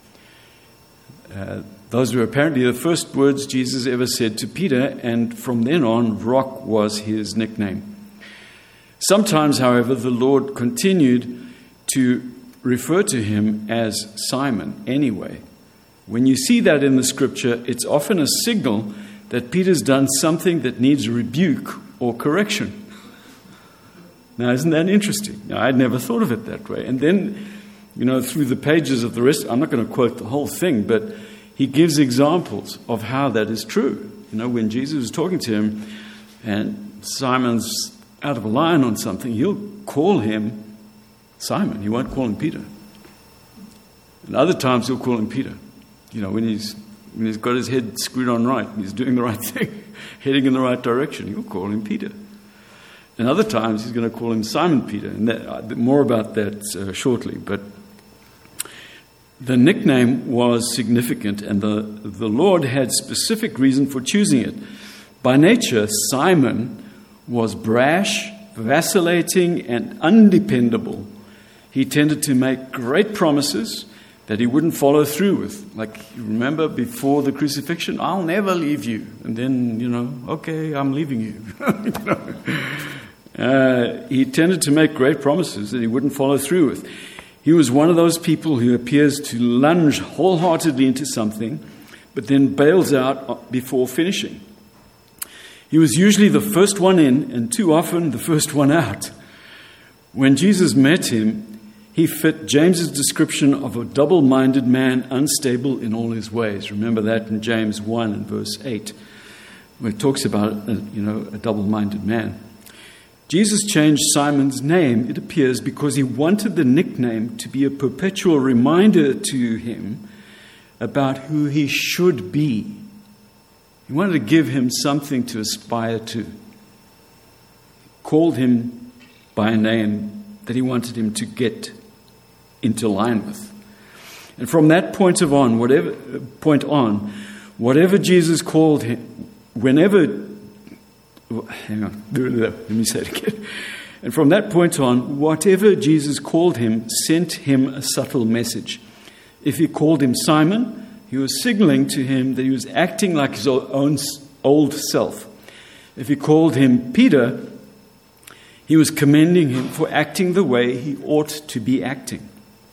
Speaker 1: Uh, those were apparently the first words Jesus ever said to Peter, and from then on, rock was his nickname. Sometimes, however, the Lord continued to refer to him as Simon anyway. When you see that in the scripture, it's often a signal that Peter's done something that needs rebuke or correction. Now, isn't that interesting? Now, I'd never thought of it that way. And then, you know, through the pages of the rest, I'm not going to quote the whole thing, but he gives examples of how that is true. You know, when Jesus was talking to him and Simon's out of a line on something, he'll call him Simon. He won't call him Peter. And other times he'll call him Peter. You know, when he's when he's got his head screwed on right and he's doing the right thing, heading in the right direction, he'll call him Peter. And other times he's going to call him Simon Peter. And that, uh, more about that uh, shortly. But the nickname was significant, and the, the Lord had specific reason for choosing it. By nature, Simon was brash, vacillating, and undependable. He tended to make great promises that he wouldn't follow through with. Like, you remember before the crucifixion, "I'll never leave you." And then, you know, "Okay, I'm leaving you." you know? uh, he tended to make great promises that he wouldn't follow through with. He was one of those people who appears to lunge wholeheartedly into something, but then bails out before finishing. He was usually the first one in, and too often the first one out. When Jesus met him, he fit James's description of a double-minded man, unstable in all his ways. Remember that in James one and verse eight, where it talks about, a, you know, a double-minded man. Jesus changed Simon's name, it appears, because he wanted the nickname to be a perpetual reminder to him about who he should be. He wanted to give him something to aspire to. He called him by a name that he wanted him to get into line with. And from that point of on, whatever point on, whatever Jesus called him, whenever, hang on, let me say it again. And from that point on, whatever Jesus called him sent him a subtle message. If he called him Simon, he was signaling to him that he was acting like his own old self. If he called him Peter, he was commending him for acting the way he ought to be acting.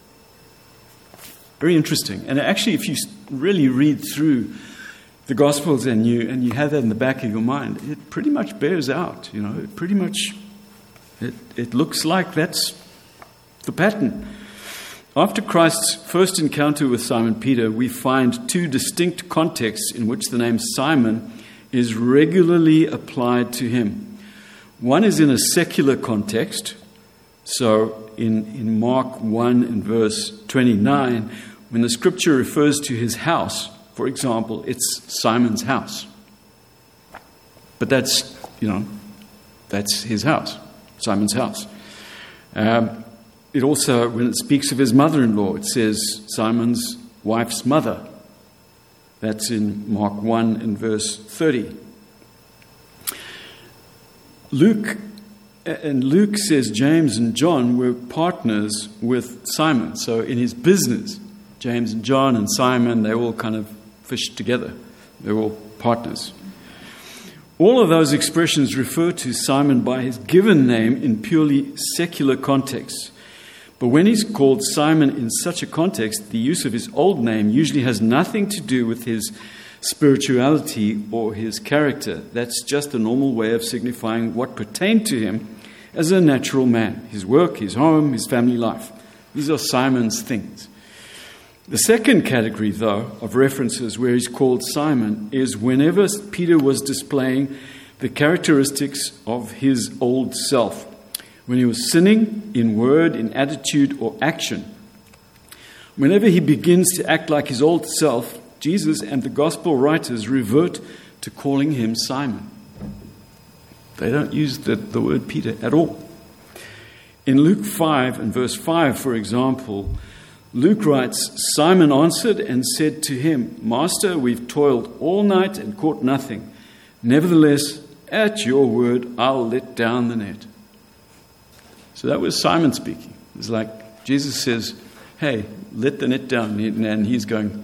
Speaker 1: Very interesting. And actually, if you really read through the Gospels and you and you have that in the back of your mind, it pretty much bears out. You know, it pretty much, it, it looks like that's the pattern. After Christ's first encounter with Simon Peter, we find two distinct contexts in which the name Simon is regularly applied to him. One is in a secular context. So in, in Mark one and verse twenty-nine, when the scripture refers to his house, for example, it's Simon's house. But that's, you know, that's his house, Simon's house. Um, it also, when it speaks of his mother-in-law, it says Simon's wife's mother. That's in Mark one and verse thirty. Luke, and Luke says James and John were partners with Simon. So in his business, James and John and Simon, they all kind of fished together. They're all partners. All of those expressions refer to Simon by his given name in purely secular contexts. But when he's called Simon in such a context, the use of his old name usually has nothing to do with his spirituality or his character. That's just a normal way of signifying what pertained to him as a natural man. His work, his home, his family life. These are Simon's things. The second category, though, of references where he's called Simon is whenever Peter was displaying the characteristics of his old self. When he was sinning in word, in attitude, or action. Whenever he begins to act like his old self, Jesus and the gospel writers revert to calling him Simon. They don't use the, the word Peter at all. In Luke five and verse five, for example, Luke writes, Simon answered and said to him, Master, we've toiled all night and caught nothing. Nevertheless, at your word, I'll let down the net. So that was Simon speaking. It's like Jesus says, hey, let the net down. And he's going,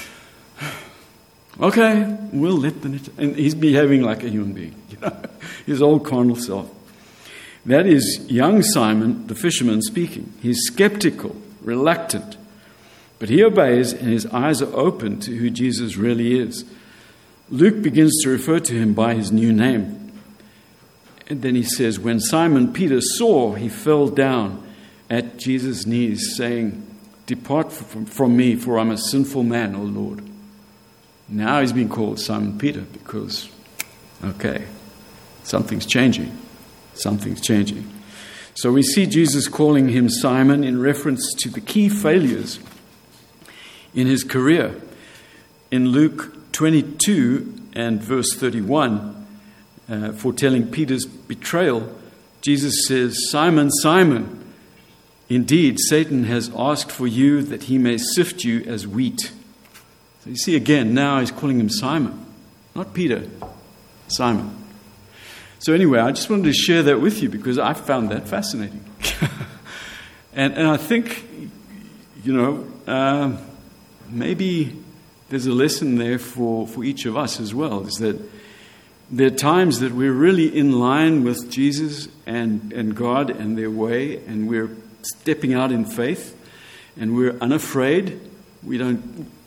Speaker 1: okay, we'll let the net down. And he's behaving like a human being, you know, his old carnal self. That is young Simon, the fisherman, speaking. He's skeptical, reluctant, but he obeys and his eyes are open to who Jesus really is. Luke begins to refer to him by his new name. And then he says, when Simon Peter saw, he fell down at Jesus' knees, saying, depart from, from me, for I'm a sinful man, O Lord. Now he's being called Simon Peter because, okay, something's changing. Something's changing. So we see Jesus calling him Simon in reference to the key failures in his career. In Luke twenty-two and verse thirty-one, uh, foretelling Peter's betrayal, Jesus says, Simon, Simon, indeed Satan has asked for you that he may sift you as wheat. So you see again, now he's calling him Simon, not Peter, Simon. So anyway, I just wanted to share that with you because I found that fascinating. and and I think, you know, um, maybe there's a lesson there for, for each of us as well, is that there are times that we're really in line with Jesus and, and God and their way, and we're stepping out in faith, and we're unafraid. We don't,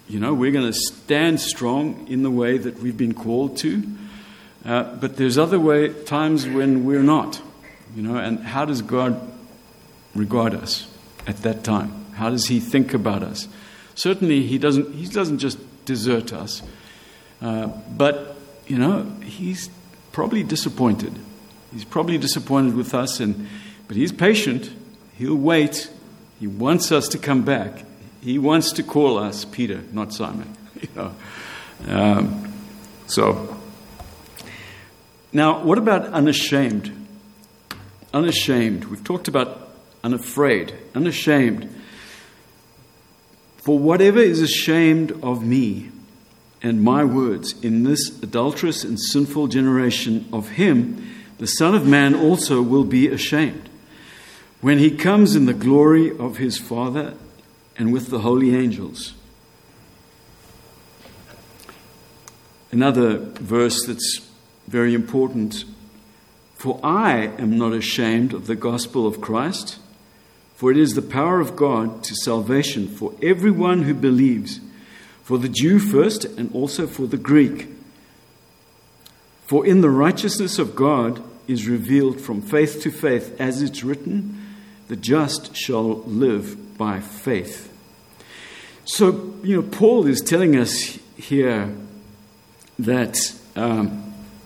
Speaker 1: you know, we're going to stand strong in the way that we've been called to. Uh, but there's other way times when we're not, you know. And how does God regard us at that time? How does He think about us? Certainly, He doesn't. He doesn't just desert us, uh, but you know, He's probably disappointed. He's probably disappointed with us, and but He's patient. He'll wait. He wants us to come back. He wants to call us Peter, not Simon. You know. Um, so. Now, what about unashamed? Unashamed. We've talked about unafraid, unashamed. For whatever is ashamed of me and my words in this adulterous and sinful generation, of him the Son of Man also will be ashamed, when he comes in the glory of his Father and with the holy angels. Another verse that's very important. For I am not ashamed of the gospel of Christ, for it is the power of God to salvation for everyone who believes, for the Jew first and also for the Greek. For in the righteousness of God is revealed from faith to faith, as it's written, the just shall live by faith. So, you know, Paul is telling us here that um,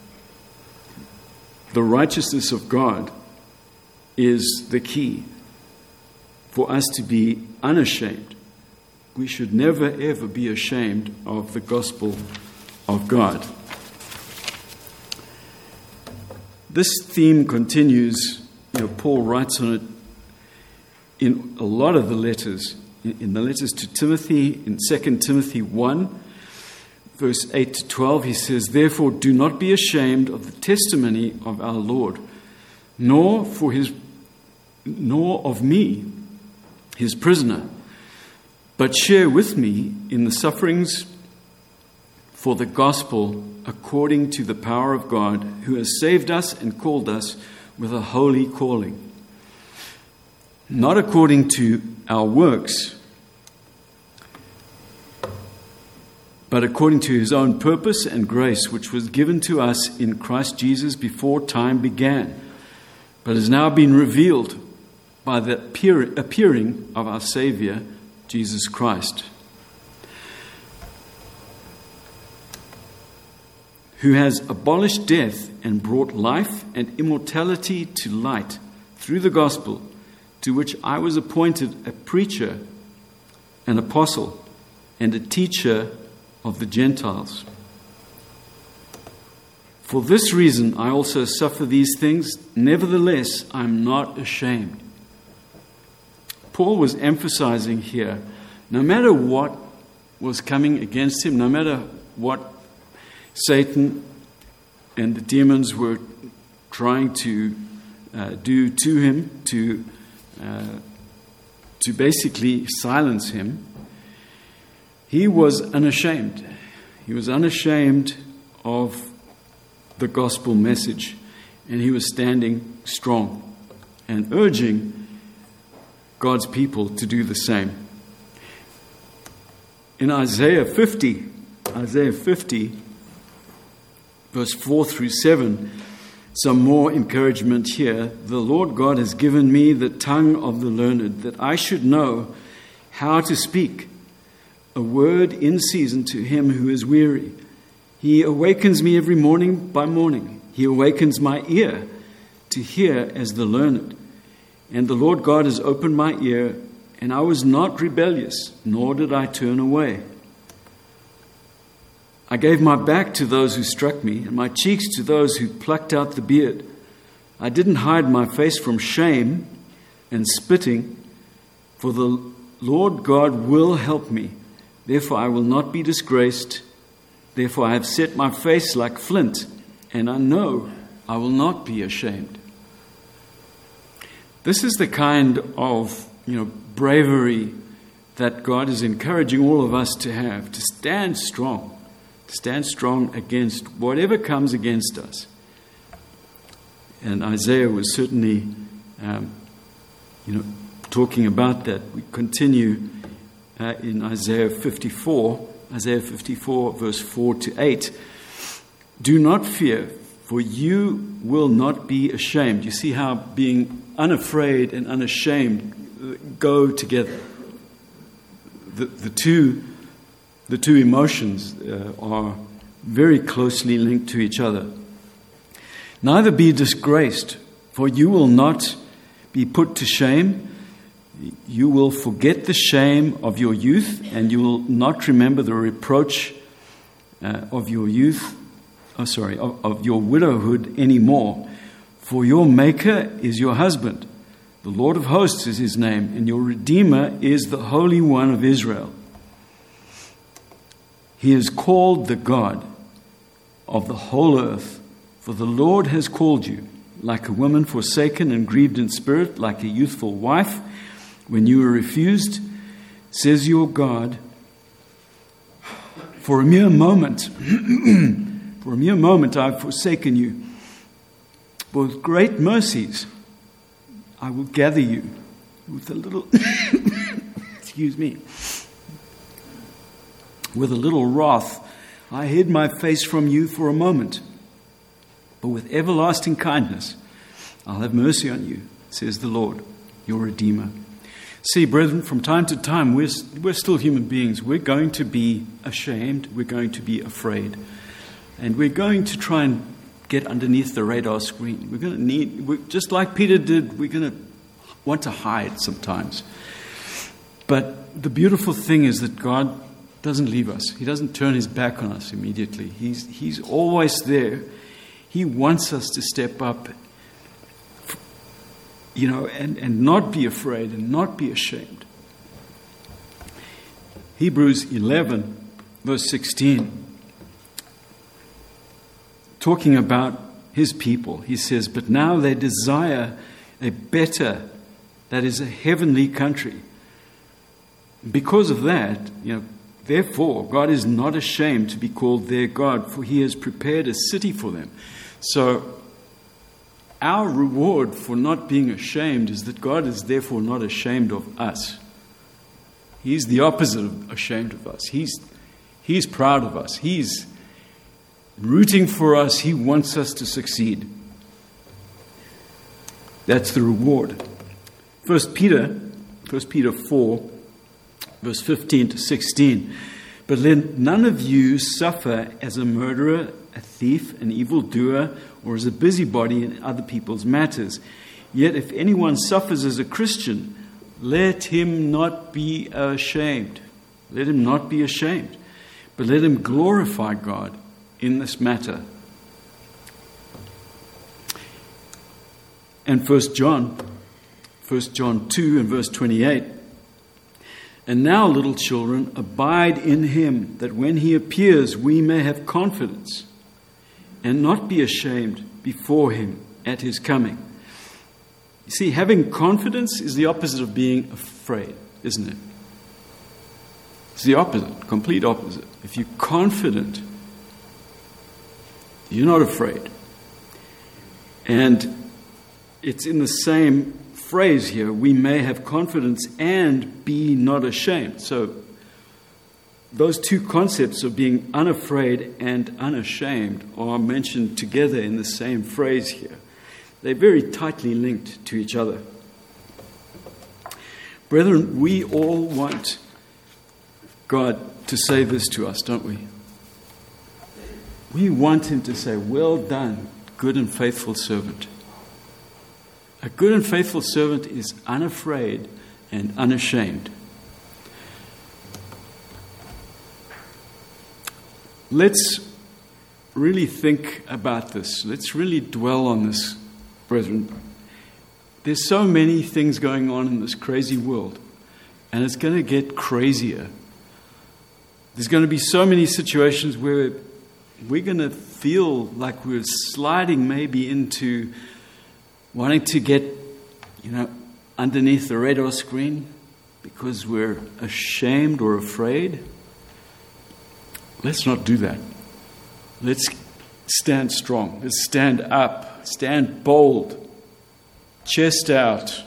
Speaker 1: the righteousness of God is the key for us to be unashamed. We should never, ever be ashamed of the gospel of God. This theme continues. You know, Paul writes on it in a lot of the letters. In the letters to Timothy, in Second Timothy one, verse eight to twelve, he says, "Therefore do not be ashamed of the testimony of our Lord, nor for his, nor of me, his prisoner, but share with me in the sufferings for the gospel according to the power of God, who has saved us and called us with a holy calling, not according to our works, but according to his own purpose and grace, which was given to us in Christ Jesus before time began, but has now been revealed by the appearing of our Savior, Jesus Christ, who has abolished death and brought life and immortality to light through the gospel, to which I was appointed a preacher, an apostle, and a teacher of the Gentiles. For this reason I also suffer these things, nevertheless I am not ashamed." Paul was emphasizing here, no matter what was coming against him, no matter what Satan and the demons were trying to uh, do to him, to uh, to basically silence him, he was unashamed. He was unashamed of the gospel message, and he was standing strong and urging God's people to do the same. In Isaiah fifty, Isaiah fifty, verse four through seven, some more encouragement here. "The Lord God has given me the tongue of the learned, that I should know how to speak a word in season to him who is weary. He awakens me every morning by morning. He awakens my ear to hear as the learned. And the Lord God has opened my ear, and I was not rebellious, nor did I turn away. I gave my back to those who struck me, and my cheeks to those who plucked out the beard. I didn't hide my face from shame and spitting, for the Lord God will help me. Therefore I will not be disgraced. Therefore I have set my face like flint, and I know I will not be ashamed." This is the kind of, you know, bravery that God is encouraging all of us to have, to stand strong, to stand strong against whatever comes against us. And Isaiah was certainly, um, you know, talking about that. We continue uh, in Isaiah fifty-four Isaiah fifty-four, verse four to eight. Do not fear, for you will not be ashamed. You see how being unafraid and unashamed go together. The, the two the two emotions uh, are very closely linked to each other. Neither be disgraced, for you will not be put to shame. You will forget the shame of your youth, and you will not remember the reproach uh, of your youth, oh, sorry, of, of your widowhood anymore. For your Maker is your husband. The Lord of hosts is his name, and your Redeemer is the Holy One of Israel. He is called the God of the whole earth, for the Lord has called you, like a woman forsaken and grieved in spirit, like a youthful wife, when you were refused, says your God. For a mere moment, for a mere moment I have forsaken you. But with great mercies I will gather you with a little, excuse me, with a little wrath. I hid my face from you for a moment, but with everlasting kindness I'll have mercy on you, says the Lord, your Redeemer. See, brethren, from time to time, we're, we're still human beings. We're going to be ashamed. We're going to be afraid. And we're going to try and get underneath the radar screen. We're going to need, we're, just like Peter did, we're going to want to hide sometimes. But the beautiful thing is that God doesn't leave us. He doesn't turn his back on us immediately. He's, he's always there. He wants us to step up, you know, and, and not be afraid and not be ashamed. Hebrews eleven, verse sixteen, talking about his people, he says, but now they desire a better, that is a heavenly country. Because of that, you know, therefore, God is not ashamed to be called their God, for he has prepared a city for them. So, our reward for not being ashamed is that God is therefore not ashamed of us. He's the opposite of ashamed of us. He's, he's proud of us. He's rooting for us. He wants us to succeed. That's the reward. First Peter, First Peter four, verse fifteen to sixteen. But let none of you suffer as a murderer, a thief, an evildoer, or as a busybody in other people's matters. Yet if anyone suffers as a Christian, let him not be ashamed. Let him not be ashamed, but let him glorify God in this matter. And First John, First John two and verse twenty-eight. And now, little children, abide in him, that when he appears we may have confidence and not be ashamed before him at his coming. You see, having confidence is the opposite of being afraid, isn't it? It's the opposite, complete opposite. If you're confident, you're not afraid. And it's in the same phrase here, we may have confidence and be not ashamed. So those two concepts of being unafraid and unashamed are mentioned together in the same phrase here. They're very tightly linked to each other. Brethren, we all want God to say this to us, don't we? We want him to say, well done, good and faithful servant. A good and faithful servant is unafraid and unashamed. Let's really think about this. Let's really dwell on this, brethren. There's so many things going on in this crazy world, and it's going to get crazier. There's going to be so many situations where we're going to feel like we're sliding maybe into wanting to get, you know, underneath the radar screen because we're ashamed or afraid. Let's not do that. Let's stand strong. Let's stand up. Stand bold. Chest out.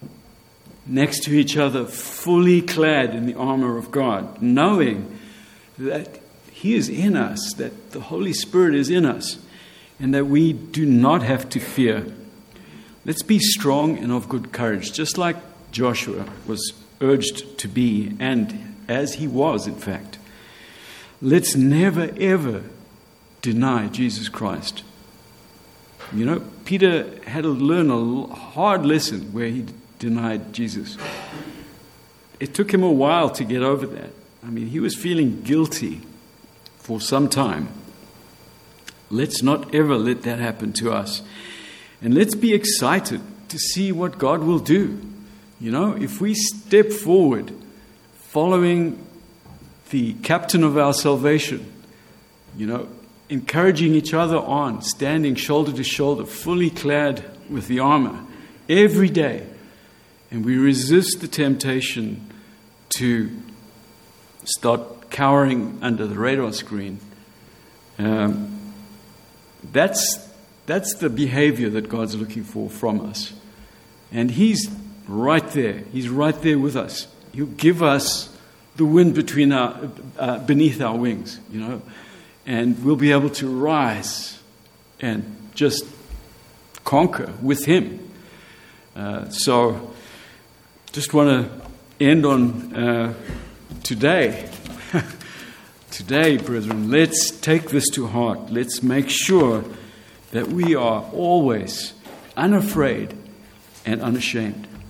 Speaker 1: Next to each other, fully clad in the armor of God, knowing that He is in us, that the Holy Spirit is in us, and that we do not have to fear. Let's be strong and of good courage, just like Joshua was urged to be, and as he was, in fact. Let's never, ever deny Jesus Christ. You know, Peter had to learn a hard lesson where he denied Jesus. It took him a while to get over that. I mean, he was feeling guilty for some time. Let's not ever let that happen to us. And let's be excited to see what God will do. You know, if we step forward following the captain of our salvation, you know, encouraging each other on, standing shoulder to shoulder, fully clad with the armor every day, and we resist the temptation to start cowering under the radar screen, um, that's that's the behavior that God's looking for from us. And He's right there. He's right there with us. He'll give us the wind between our, uh, beneath our wings, you know, and we'll be able to rise and just conquer with Him. Uh, so, just want to end on uh, today. Today, brethren, let's take this to heart. Let's make sure that we are always unafraid and unashamed.